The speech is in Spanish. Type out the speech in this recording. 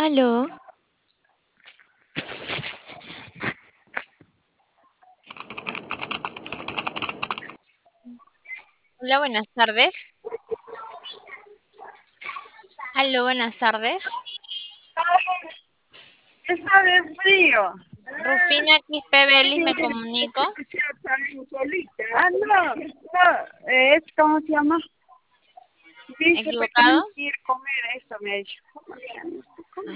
Aló, Hola, buenas tardes. Aló, buenas tardes. Está de frío. Rufina Quispe Belis, me comunico. No, no, es, ¿cómo se llama? Dice, me ¿Equivocado? tenés que ir a comer eso, me ha dicho.